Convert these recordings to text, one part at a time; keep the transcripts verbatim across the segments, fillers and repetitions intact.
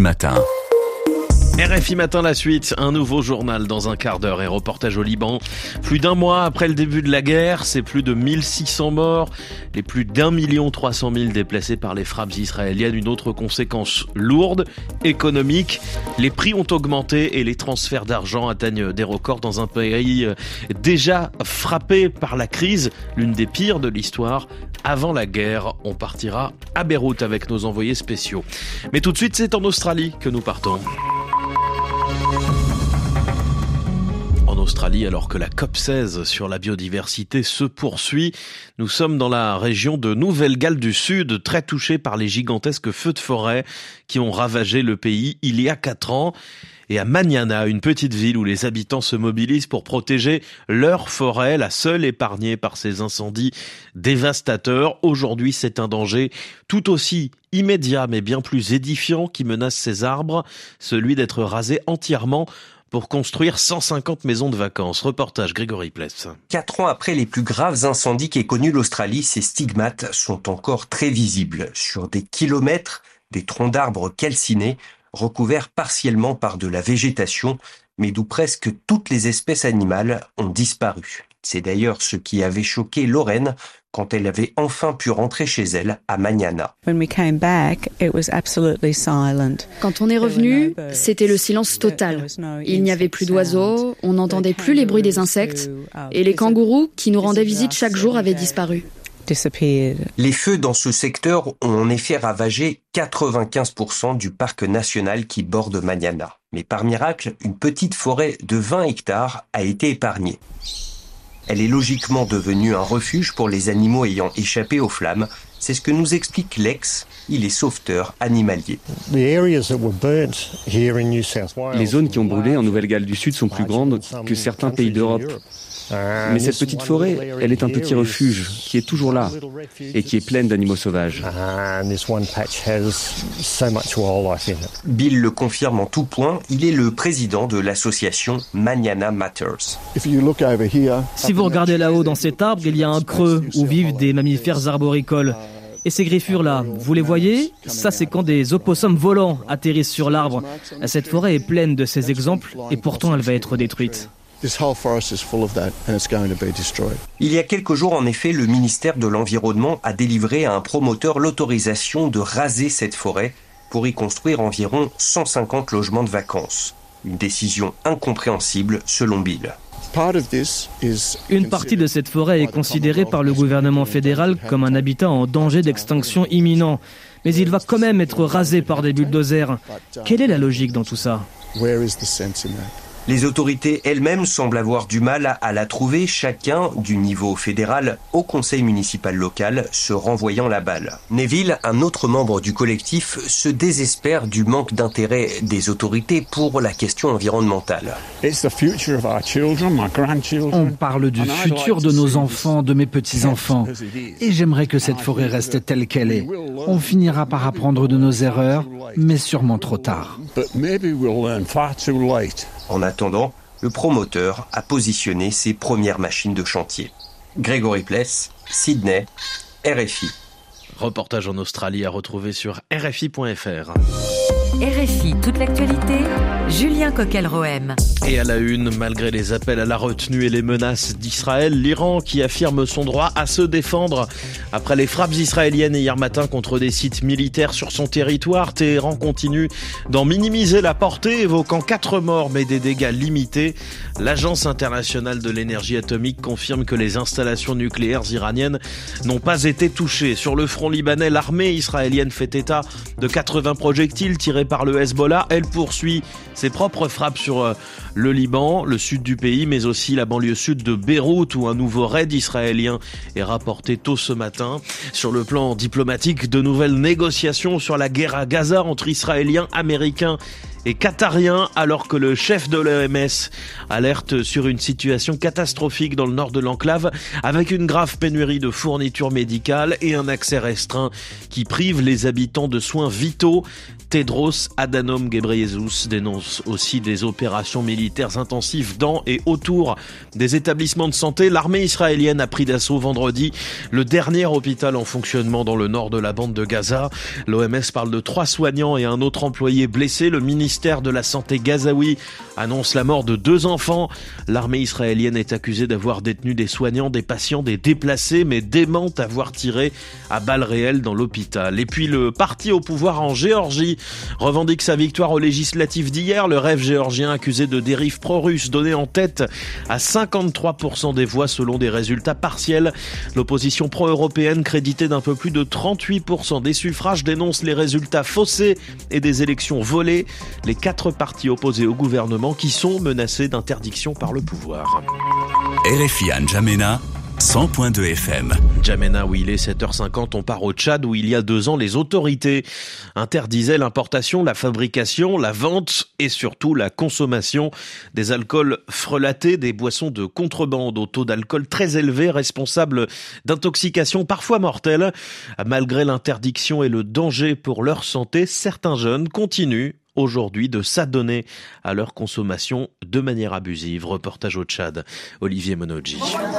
Matin. R F I Matin, la suite, un nouveau journal dans un quart d'heure et reportage au Liban. Plus d'un mois après le début de la guerre, c'est plus de mille six cents morts, les plus d'un million trois cent mille déplacés par les frappes israéliennes. Une autre conséquence lourde, économique, les prix ont augmenté et les transferts d'argent atteignent des records dans un pays déjà frappé par la crise, l'une des pires de l'histoire. Avant la guerre, on partira à Beyrouth avec nos envoyés spéciaux. Mais tout de suite, c'est en Australie que nous partons. En Australie, alors que la COP seize sur la biodiversité se poursuit, nous sommes dans la région de Nouvelle-Galles du Sud, très touchée par les gigantesques feux de forêt qui ont ravagé le pays il y a quatre ans. Et à Mañana, une petite ville où les habitants se mobilisent pour protéger leur forêt, la seule épargnée par ces incendies dévastateurs. Aujourd'hui, c'est un danger tout aussi immédiat mais bien plus édifiant qui menace ces arbres, celui d'être rasés entièrement pour construire cent cinquante maisons de vacances. Reportage Grégory Pless. Quatre ans après les plus graves incendies qu'ait connus l'Australie, ces stigmates sont encore très visibles. Sur des kilomètres, des troncs d'arbres calcinés, recouverts partiellement par de la végétation, mais d'où presque toutes les espèces animales ont disparu. C'est d'ailleurs ce qui avait choqué Lorraine quand elle avait enfin pu rentrer chez elle à Mañana. Quand on est revenu, c'était le silence total. Il n'y avait plus d'oiseaux, on n'entendait plus les bruits des insectes, et les kangourous qui nous rendaient visite chaque jour avaient disparu. Les feux dans ce secteur ont en effet ravagé quatre-vingt-quinze pour cent du parc national qui borde Mañana. Mais par miracle, une petite forêt de vingt hectares a été épargnée. Elle est logiquement devenue un refuge pour les animaux ayant échappé aux flammes. C'est ce que nous explique Lex, il est sauveteur animalier. Les zones qui ont brûlé en Nouvelle-Galles du Sud sont plus grandes que certains pays d'Europe. Mais cette petite forêt, elle est un petit refuge qui est toujours là et qui est pleine d'animaux sauvages. Bill le confirme en tout point, il est le président de l'association Mañana Matters. Si vous regardez là-haut dans cet arbre, il y a un creux où vivent des mammifères arboricoles. Et ces griffures-là, vous les voyez? Ça, c'est quand des opossums volants atterrissent sur l'arbre. Cette forêt est pleine de ces exemples et pourtant elle va être détruite. Il y a quelques jours, en effet, le ministère de l'Environnement a délivré à un promoteur l'autorisation de raser cette forêt pour y construire environ cent cinquante logements de vacances. Une décision incompréhensible selon Bill. Une partie de cette forêt est considérée par le gouvernement fédéral comme un habitat en danger d'extinction imminent. Mais il va quand même être rasé par des bulldozers. Quelle est la logique dans tout ça ? Les autorités elles-mêmes semblent avoir du mal à, à la trouver, chacun, du niveau fédéral au conseil municipal local, se renvoyant la balle. Neville, un autre membre du collectif, se désespère du manque d'intérêt des autorités pour la question environnementale. On parle du futur de nos enfants, de mes petits-enfants, et j'aimerais que cette forêt reste telle qu'elle est. On finira par apprendre de nos erreurs, mais sûrement trop tard. En attendant, le promoteur a positionné ses premières machines de chantier. Grégory Pless, Sydney, R F I. Reportage en Australie à retrouver sur R F I point F R. R F I, toute l'actualité, Julien Coquel-Rohem. Et à la une, malgré les appels à la retenue et les menaces d'Israël, l'Iran qui affirme son droit à se défendre. Après les frappes israéliennes hier matin contre des sites militaires sur son territoire, Téhéran continue d'en minimiser la portée, évoquant quatre morts mais des dégâts limités. L'Agence internationale de l'énergie atomique confirme que les installations nucléaires iraniennes n'ont pas été touchées. Sur le front libanais, l'armée israélienne fait état de quatre-vingts projectiles tirés par le Hezbollah. Elle poursuit ses propres frappes sur le Liban, le sud du pays, mais aussi la banlieue sud de Beyrouth, où un nouveau raid israélien est rapporté tôt ce matin. Sur le plan diplomatique, de nouvelles négociations sur la guerre à Gaza entre Israéliens, Américains et qatarien, alors que le chef de l'O M S alerte sur une situation catastrophique dans le nord de l'enclave, avec une grave pénurie de fournitures médicales et un accès restreint qui prive les habitants de soins vitaux. Tedros Adhanom Ghebreyesus dénonce aussi des opérations militaires intensives dans et autour des établissements de santé. L'armée israélienne a pris d'assaut vendredi le dernier hôpital en fonctionnement dans le nord de la bande de Gaza. L'O M S parle de trois soignants et un autre employé blessé. Le ministère de la Santé gazaoui annonce la mort de deux enfants. L'armée israélienne est accusée d'avoir détenu des soignants, des patients, des déplacés, mais dément avoir tiré à balles réelles dans l'hôpital. Et puis le parti au pouvoir en Géorgie revendique sa victoire aux législatives d'hier. Le Rêve géorgien accusé de dérive pro-russe donné en tête à cinquante-trois pour cent des voix selon des résultats partiels. L'opposition pro-européenne créditée d'un peu plus de trente-huit pour cent des suffrages dénonce les résultats faussés et des élections volées. Les quatre partis opposés au gouvernement qui sont menacés d'interdiction par le pouvoir. R F I à N'Djamena, cent point deux F M. N'Djamena, où il est sept heures cinquante, on part au Tchad où il y a deux ans, les autorités interdisaient l'importation, la fabrication, la vente et surtout la consommation des alcools frelatés, des boissons de contrebande au taux d'alcool très élevé, responsables d'intoxications parfois mortelles. Malgré l'interdiction et le danger pour leur santé, certains jeunes continuent aujourd'hui de s'adonner à leur consommation de manière abusive. Reportage au Tchad, Olivier Monodji.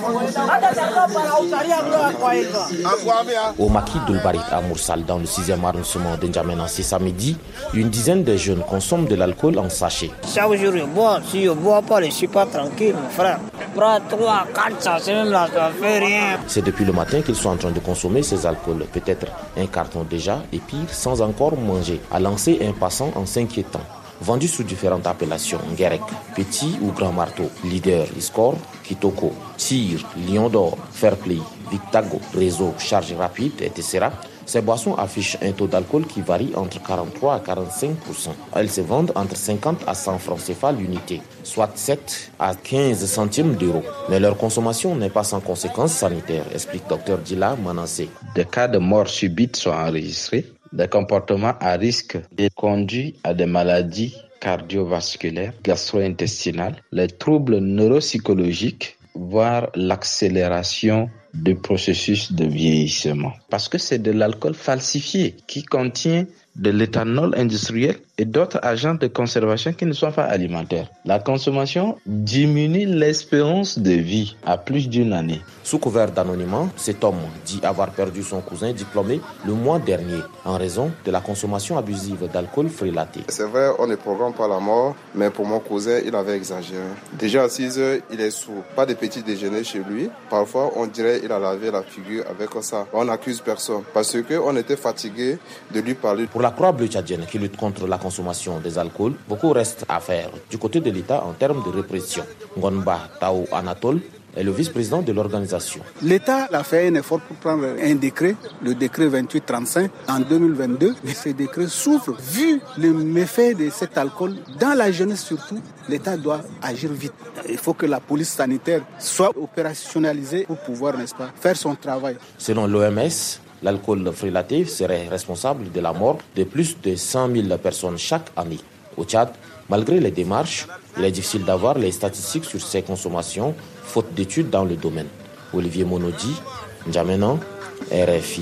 Au maquis d'Ulbarit à Moursal, dans le sixième arrondissement de N'Djamena, ce samedi, une dizaine de jeunes consomment de l'alcool en sachet. Chaque jour je bois, si je ne bois pas, je ne suis pas tranquille, mon frère. Prends trois, quatre sachets, même là, ça ne fait rien. C'est depuis le matin qu'ils sont en train de consommer ces alcools, peut-être un carton déjà, et pire, sans encore manger, a lancé un passant en s'inquiétant. Vendu sous différentes appellations, Ngerek, petit ou grand marteau, leader, score, kitoko, tir, lion d'or, fair play, victago, réseau, charge rapide, et cetera. Ces boissons affichent un taux d'alcool qui varie entre quarante-trois à quarante-cinq pour cent. Elles se vendent entre cinquante à cent francs C F A l'unité, soit sept à quinze centimes d'euros. Mais leur consommation n'est pas sans conséquences sanitaires, explique docteur Dila Manassé. Des cas de mort subite sont enregistrés. Des comportements à risque conduisent à des maladies cardiovasculaires, gastro-intestinales, les troubles neuropsychologiques, voire l'accélération du processus de vieillissement. Parce que c'est de l'alcool falsifié qui contient de l'éthanol industriel et d'autres agents de conservation qui ne sont pas alimentaires. La consommation diminue l'espérance de vie à plus d'une année. Sous couvert d'anonymat, cet homme dit avoir perdu son cousin diplômé le mois dernier en raison de la consommation abusive d'alcool frelaté. C'est vrai, on ne programme pas la mort, mais pour mon cousin, il avait exagéré. Déjà à six heures, il est sourd. Pas de petit déjeuner chez lui. Parfois, on dirait qu'il a lavé la figure avec ça. On n'accuse personne parce qu'on était fatigué de lui parler. Pour la Croix-Bleue tchadienne qui lutte contre la consommation des alcools, beaucoup reste à faire du côté de l'État en termes de répression. Ngonba Tao Anatole est le vice-président de l'organisation. L'État a fait un effort pour prendre un décret, le décret vingt-huit trente-cinq en deux mille vingt-deux, mais ce décret souffre. Vu les méfaits de cet alcool, dans la jeunesse surtout, l'État doit agir vite. Il faut que la police sanitaire soit opérationnalisée pour pouvoir, n'est-ce pas, faire son travail. Selon l'O M S, l'alcool frelaté serait responsable de la mort de plus de cent mille personnes chaque année. Au Tchad, malgré les démarches, il est difficile d'avoir les statistiques sur ces consommations, faute d'études dans le domaine. Olivier Monodi, N'Djamena, R F I.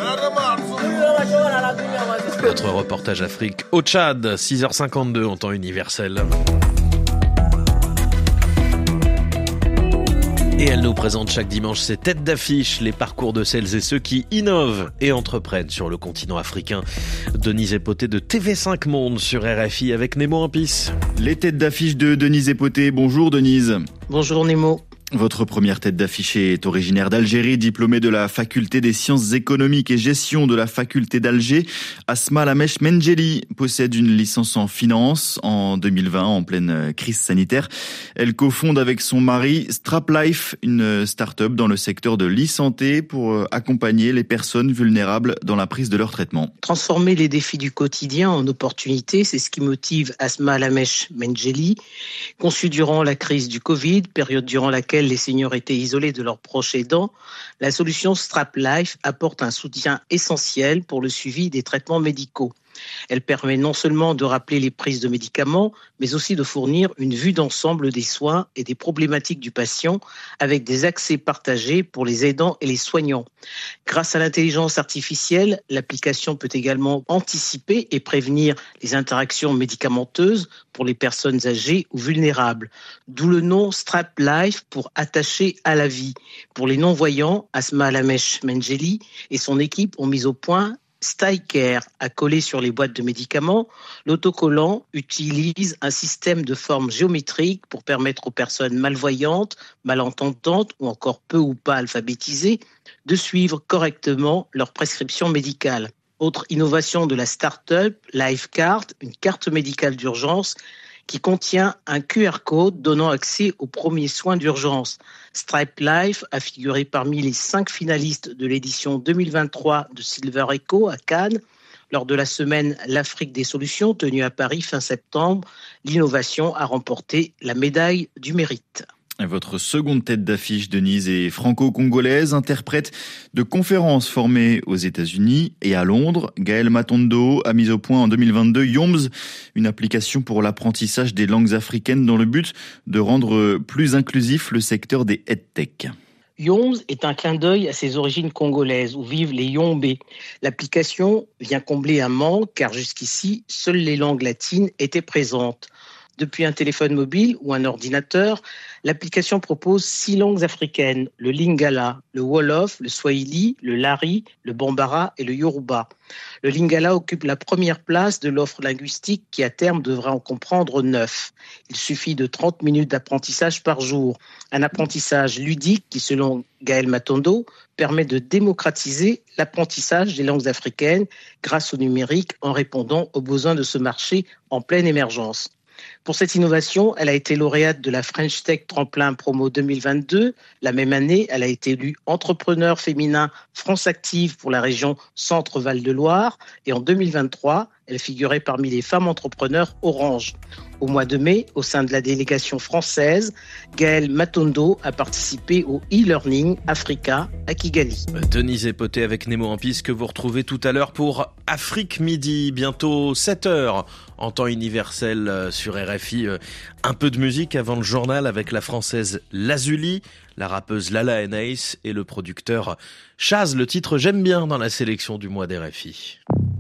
Notre reportage Afrique au Tchad, six heures cinquante-deux en temps universel. Et elle nous présente chaque dimanche ses têtes d'affiche, les parcours de celles et ceux qui innovent et entreprennent sur le continent africain. Denise Epoté de T V cinq Monde sur R F I avec Nemo Ampis. Les têtes d'affiche de Denise Epoté. Bonjour Denise. Bonjour Nemo. Votre première tête d'affiche est originaire d'Algérie, diplômée de la faculté des sciences économiques et gestion de la faculté d'Alger. Asma Lamesh Mengeli possède une licence en finance. En deux mille vingt, en pleine crise sanitaire, elle cofonde avec son mari Strap Life, une start-up dans le secteur de l'e-santé pour accompagner les personnes vulnérables dans la prise de leur traitement. Transformer les défis du quotidien en opportunités, c'est ce qui motive Asma Lamesh Mengeli. Conçue durant la crise du Covid, période durant laquelle les seniors étaient isolés de leurs proches aidants, la solution Strap Life apporte un soutien essentiel pour le suivi des traitements médicaux. Elle permet non seulement de rappeler les prises de médicaments, mais aussi de fournir une vue d'ensemble des soins et des problématiques du patient avec des accès partagés pour les aidants et les soignants. Grâce à l'intelligence artificielle, l'application peut également anticiper et prévenir les interactions médicamenteuses pour les personnes âgées ou vulnérables. D'où le nom Strap Life pour attacher à la vie. Pour les non-voyants, Asma Alamesh Menjeli et son équipe ont mis au point StyCare à coller sur les boîtes de médicaments. L'autocollant utilise un système de forme géométrique pour permettre aux personnes malvoyantes, malentendantes ou encore peu ou pas alphabétisées de suivre correctement leur prescription médicale. Autre innovation de la start-up, LifeCard, une carte médicale d'urgence qui contient un Q R code donnant accès aux premiers soins d'urgence. Stripe Life a figuré parmi les cinq finalistes de l'édition deux mille vingt-trois de Silver Echo à Cannes. Lors de la semaine L'Afrique des solutions tenue à Paris fin septembre, l'innovation a remporté la médaille du mérite. Votre seconde tête d'affiche, Denise, est franco-congolaise, interprète de conférences formées aux États-Unis et à Londres. Gaëlle Matondo a mis au point en deux mille vingt-deux Yoms, une application pour l'apprentissage des langues africaines dans le but de rendre plus inclusif le secteur des EdTech. Yoms est un clin d'œil à ses origines congolaises où vivent les Yombés. L'application vient combler un manque car jusqu'ici, seules les langues latines étaient présentes. Depuis un téléphone mobile ou un ordinateur, l'application propose six langues africaines, le Lingala, le Wolof, le Swahili, le Lari, le Bambara et le Yoruba. Le Lingala occupe la première place de l'offre linguistique qui à terme devrait en comprendre neuf. Il suffit de trente minutes d'apprentissage par jour. Un apprentissage ludique qui, selon Gaëlle Matondo, permet de démocratiser l'apprentissage des langues africaines grâce au numérique en répondant aux besoins de ce marché en pleine émergence. Pour cette innovation, elle a été lauréate de la French Tech Tremplin Promo deux mille vingt-deux. La même année, elle a été élue entrepreneur féminin France Active pour la région Centre-Val de Loire. Et en deux mille vingt-trois, elle figurait parmi les femmes entrepreneurs Orange. Au mois de mai, au sein de la délégation française, Gaëlle Matondo a participé au e-learning Africa à Kigali. Denise Epoté avec Nemo en piste que vous retrouvez tout à l'heure pour Afrique Midi, bientôt sept heures en temps universel sur R F I. Un peu de musique avant le journal avec la française Lazuli, la rappeuse Lala Enace et le producteur Chaz. Le titre J'aime bien dans la sélection du mois d'R F I.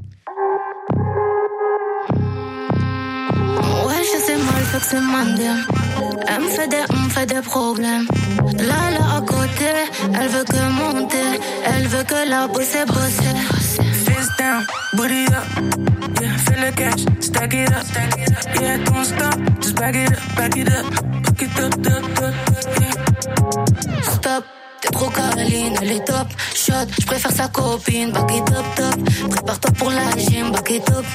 Fait que c'est mandem. Elle me fait des, me fait des problèmes. Là, là, à côté, elle veut que monter. Elle veut que la bosser, bosser. Face down, booty up. Yeah, feel the catch, stack it up. Yeah, don't stop, just back it up, back it up. Back it up, up, up, yeah. Stop, t'es trop câline, elle est top. Shot, j'préfère sa copine. Back it up, top. Prépare-toi pour la gym, back it up.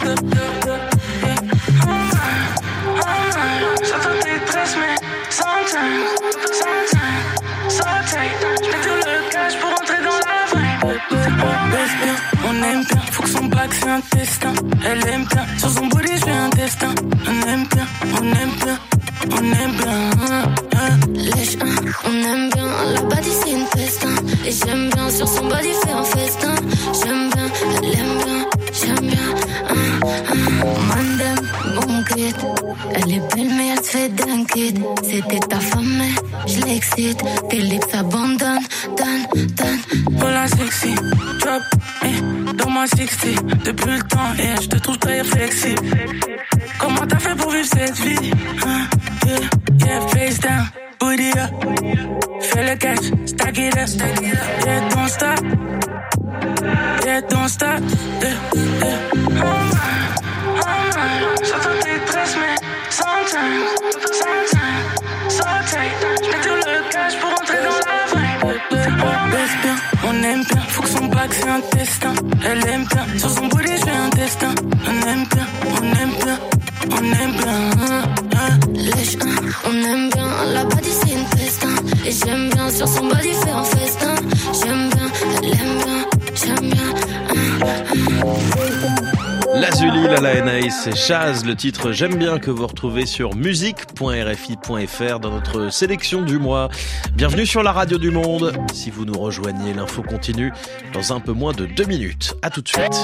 J'attends tes tresses, mais sometimes, sometimes, so tight. J'mets tout le cash pour entrer dans la vibe. On baisse bien, on aime bien. Faut que son bac c'est un destin. Elle aime bien, sur son body j'fais un destin. On aime bien, on aime bien, on aime bien. Lèche un, on aime bien. La body c'est une festin. Et j'aime bien, sur son body fait un festin. J'aime bien, elle aime bien, j'aime bien. Mandem, bon kid. Elle est belle mais elle se fait d'un kid. C'était ta femme mais je l'excite. Tes lips abandonnent, donne, donne. Oh la sexy, drop, eh, dans ma sixty. Depuis le temps, eh, je te trouve très flexible. Comment t'as fait pour vivre cette vie? Huh? Yeah, yeah, face down, booty up. Fais le catch, stack it up. Yeah, don't stop. Yeah, don't stop. Yeah, yeah. Oh my, oh my. J'attends tes tresses, mais sometimes, sometimes, so tight. J'mets tout le cash pour entrer dans la vibe. On baisse bien, on aime bien. Faut que son bac c'est un destin. Elle aime bien, sur son booty j'fais un destin. On aime bien, on aime bien, on aime bien. Lèche un, on aime bien. La body c'est une festin. Et j'aime bien, sur son body fait un festin. J'aime bien, elle aime bien, j'aime bien. Lazuli, Lala Enaïs et Chaz, le titre J'aime bien que vous retrouvez sur musique point r f i point f r dans notre sélection du mois. Bienvenue sur la radio du monde. Si vous nous rejoignez, l'info continue dans un peu moins de deux minutes. À tout de suite.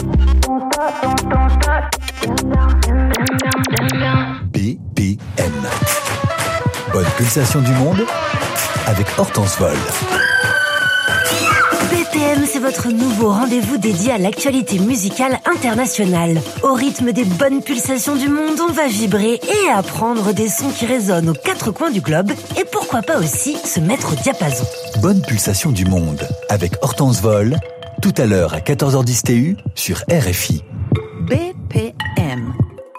B P M. Bonne pulsation du monde avec Hortense Vol. B P M, c'est votre nouveau rendez-vous dédié à l'actualité musicale internationale. Au rythme des bonnes pulsations du monde, on va vibrer et apprendre des sons qui résonnent aux quatre coins du globe et pourquoi pas aussi se mettre au diapason. Bonne pulsation du monde avec Hortense Vol, tout à l'heure à quatorze heures dix T U sur R F I. B P M.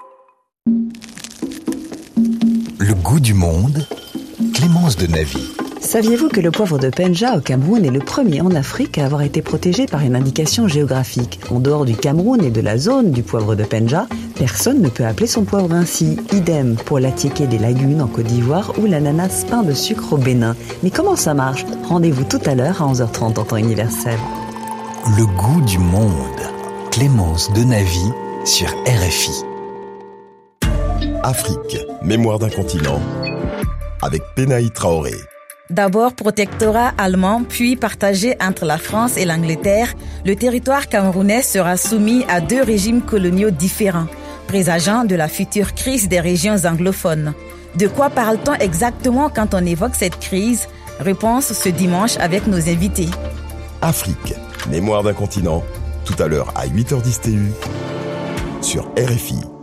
Le goût du monde, Clémence de Navy. Saviez-vous que le poivre de Penja au Cameroun est le premier en Afrique à avoir été protégé par une indication géographique? En dehors du Cameroun et de la zone du poivre de Penja, personne ne peut appeler son poivre ainsi. Idem pour l'attiéké des lagunes en Côte d'Ivoire ou l'ananas pain de sucre au Bénin. Mais comment ça marche? Rendez-vous tout à l'heure à onze heures trente en temps universel. Le goût du monde, Clémence de Navy sur R F I. Afrique, mémoire d'un continent, avec Penaï Traoré. D'abord protectorat allemand, puis partagé entre la France et l'Angleterre, le territoire camerounais sera soumis à deux régimes coloniaux différents, présageant de la future crise des régions anglophones. De quoi parle-t-on exactement quand on évoque cette crise? Réponse ce dimanche avec nos invités. Afrique, mémoire d'un continent, tout à l'heure à huit heures dix T U, sur R F I.